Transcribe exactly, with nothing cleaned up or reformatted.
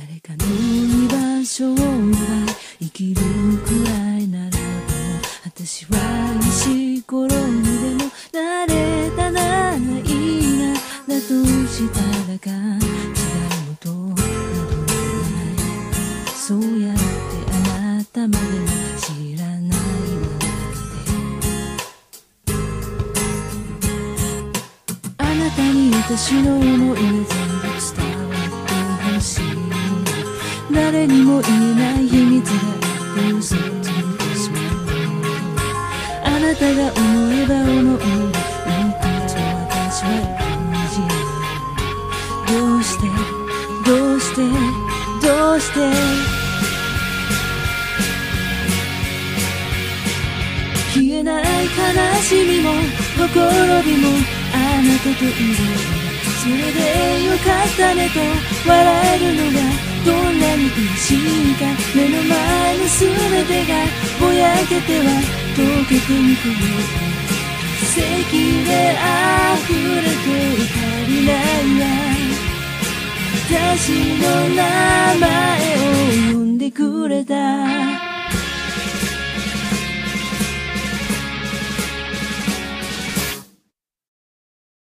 誰かの居場所を奪い生きるくらいならば私は石ころにでもなれたならいいなだとしたらか違うとなどないそうやってあなたまでも知らないわけであなたに私の思いが全部伝わってほしい誰にも言えない秘密があって嘘をついてしまうあなたが思えば思うほどいいこと私は信じるどうしてどうしてどうして消えない悲しみもほころびもあなたといるそれでよかったねと笑えるのがどんなに嬉しいか目の前の全てがぼやけては溶けてゆくよ奇跡で溢れて足りないわ私の名前を呼んでくれた